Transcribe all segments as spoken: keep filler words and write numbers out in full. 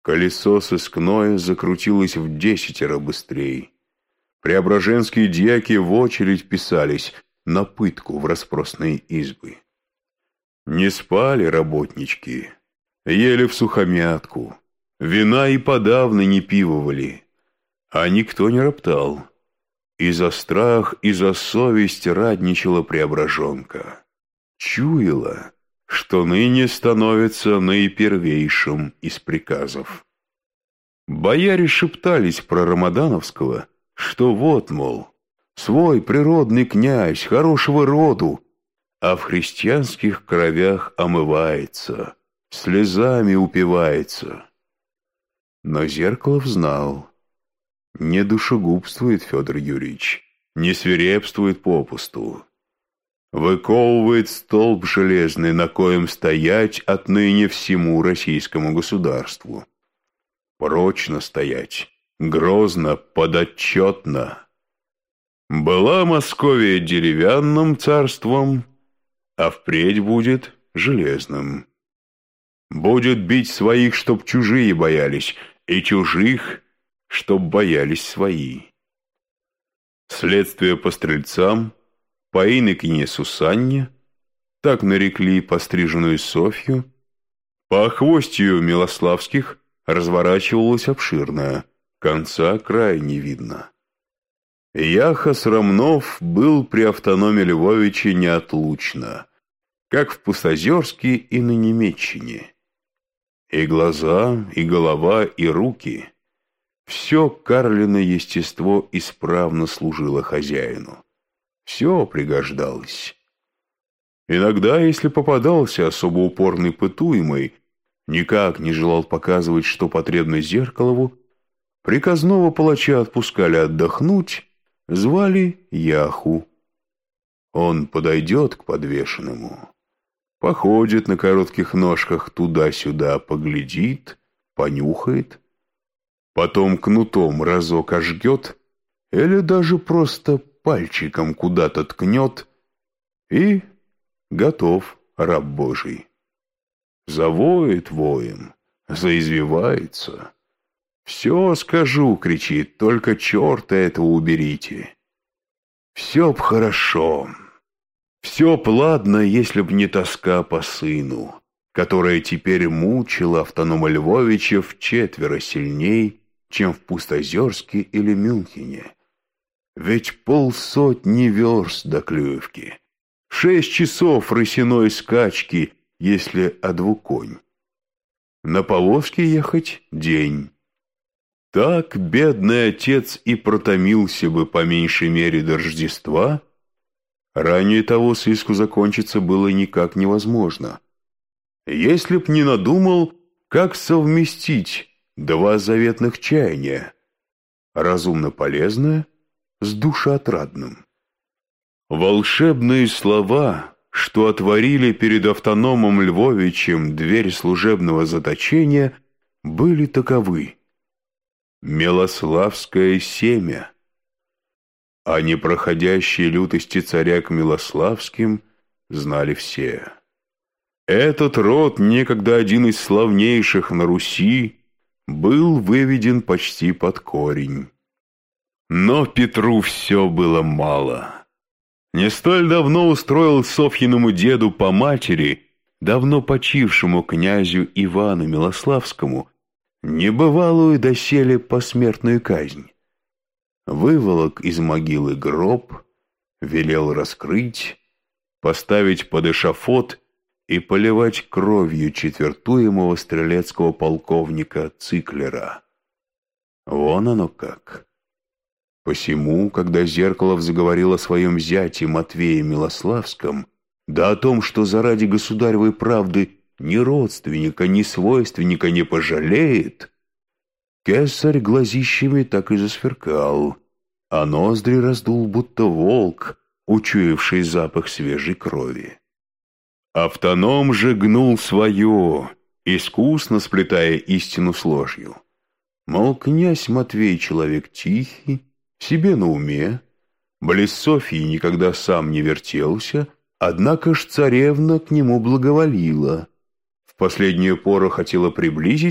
Колесо сыскное закрутилось в десятеро быстрей. Преображенские дьяки в очередь писались на пытку в распросные избы. Не спали работнички, ели всухомятку, вина и подавно не пивовали, а никто не роптал. И за страх, и за совесть радничала Преображенка. Чуяла, что ныне становится наипервейшим из приказов. Бояре шептались про Рамадановского, что вот, мол, свой природный князь, хорошего роду, а в христианских кровях омывается, слезами упивается. Но Зеркалов знал, не душегубствует Федор Юрьевич, не свирепствует попусту. Выковывает столб железный, на коем стоять отныне всему российскому государству. Прочно стоять, грозно, подотчетно. Была Московия деревянным царством, а впредь будет железным. Будет бить своих, чтоб чужие боялись, и чужих, чтоб боялись свои. Следствие по стрельцам, по инокине Сусанне, так нарекли постриженную Софью, по охвостью Милославских разворачивалось обширное, конца края не видно. Яхос Ромнов был при автономе Львовича неотлучно, как в Пустозерске и на Немеччине. И глаза, и голова, и руки — все карлиное естество исправно служило хозяину. Все пригождалось. Иногда, если попадался особо упорный пытуемый, никак не желал показывать, что потребно Зеркалову, приказного палача отпускали отдохнуть, звали Яху. Он подойдет к подвешенному, походит на коротких ножках туда-сюда, поглядит, понюхает, потом кнутом разок ожгет или даже просто пальчиком куда-то ткнет, и готов раб Божий. Завоет воем, заизвивается. «Все скажу», — кричит, — «только черта этого уберите». Все б хорошо, все б ладно, если б не тоска по сыну, которая теперь мучила автонома Львовича вчетверо сильней, чем в Пустозерске или Мюнхене. Ведь полсотни верст до Клюевки, шесть часов рысиной скачки, если о двуконь. На повозке ехать день. Так бедный отец и протомился бы по меньшей мере до Рождества. Ранее того сыску закончиться было никак невозможно. Если б не надумал, как совместить два заветных чаяния, разумно полезное с душеотрадным. Волшебные слова, что отворили перед автономом Львовичем дверь служебного заточения, были таковы: Милославское семя. О непроходящей лютости царя к Милославским знали все. Этот род, некогда один из славнейших на Руси, был выведен почти под корень. Но Петру все было мало. Не столь давно устроил Софьиному деду по матери, давно почившему князю Ивану Милославскому, небывалую доселе посмертную казнь. Выволок из могилы гроб, велел раскрыть, поставить под эшафот и поливать кровью четвертуемого стрелецкого полковника Циклера. Вон оно как. Посему, когда Зеркалов заговорил о своем зяте Матвее Милославском, да о том, что заради государевой правды ни родственника, ни свойственника не пожалеет, кесарь глазищами так и засверкал, а ноздри раздул, будто волк, учуявший запах свежей крови. Автоном же гнул свое, искусно сплетая истину с ложью. Мол, князь Матвей человек тихий, себе на уме, близ Софьи никогда сам не вертелся, однако ж царевна к нему благоволила. В последнюю пору хотела приблизить,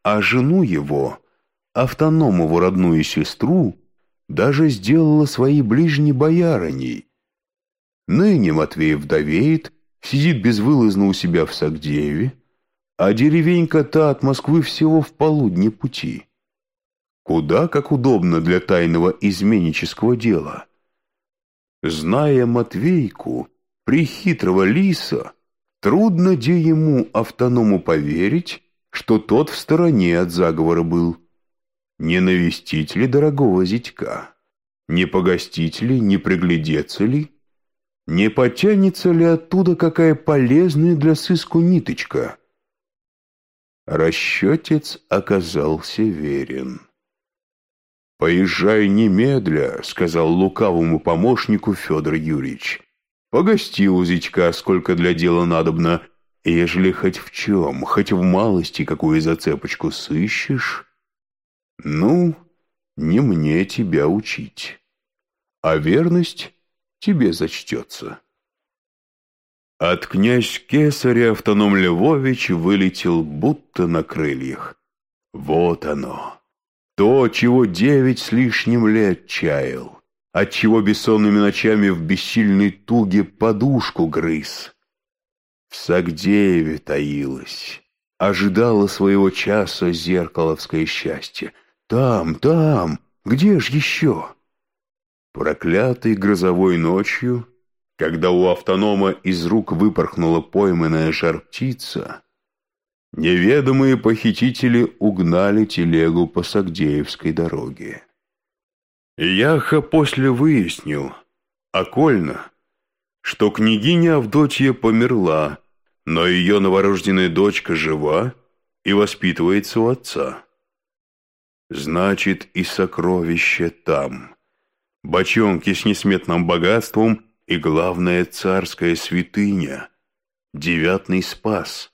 а жену его, Автономову родную сестру, даже сделала своей ближней боярыней. Ныне Матвей вдовеет, сидит безвылазно у себя в Сагдееве, а деревенька та от Москвы всего в полудне пути. Куда как удобно для тайного изменнического дела. Зная Матвейку, прихитрого лиса, трудно де ему, Автоному, поверить, что тот в стороне от заговора был. Не навестить ли дорогого зятька? Не погостить ли, не приглядеться ли? Не потянется ли оттуда какая полезная для сыску ниточка? Расчетец оказался верен. «Поезжай немедля», — сказал лукавому помощнику Федор Юрьевич. «Погости у зятька, сколько для дела надобно, и ежели хоть в чем, хоть в малости какую зацепочку сыщешь, ну, не мне тебя учить, а верность тебе зачтется». От князь Кесаря Автоном Львович вылетел будто на крыльях. Вот оно, то, чего девять с лишним лет чаял, отчего бессонными ночами в бессильной туге подушку грыз. В Сагдееве таилось, ожидало своего часа зеркаловское счастье. Там, там, где ж еще? Проклятой грозовой ночью, когда у Автонома из рук выпорхнула пойманная жар-птица, неведомые похитители угнали телегу по Сагдеевской дороге. Яха после выяснил, окольно, что княгиня Авдотья померла, но ее новорожденная дочка жива и воспитывается у отца. Значит, и сокровище там, бочонки с несметным богатством и, главное, царская святыня, девятный спас.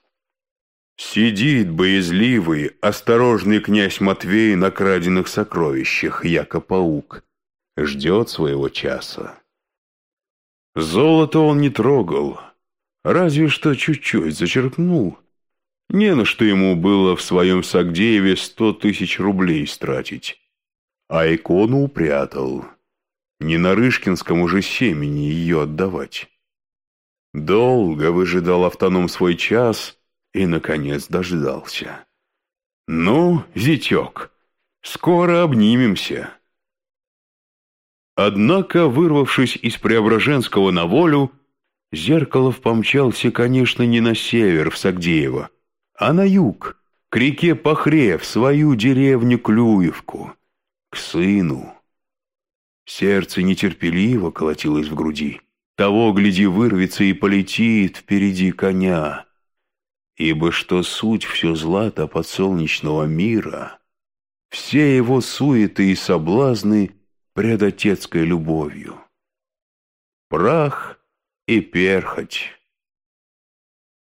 Сидит боязливый, осторожный князь Матвей на краденных сокровищах, яко паук, ждет своего часа. Золото он не трогал, разве что чуть-чуть зачерпнул. Не на что ему было в своем Сагдееве сто тысяч рублей стратить, а икону упрятал. Не на Рышкинском уже семени ее отдавать. Долго выжидал Автоном свой час и, наконец, дождался. «Ну, зятек, скоро обнимемся». Однако, вырвавшись из Преображенского на волю, Зеркалов помчался, конечно, не на север, в Сагдеево, а на юг, к реке Пахре, в свою деревню Клюевку, к сыну. Сердце нетерпеливо колотилось в груди. Того, гляди, вырвется и полетит впереди коня. Ибо что суть все злато подсолнечного мира, все его суеты и соблазны пред отецкой любовью. Прах и перхоть.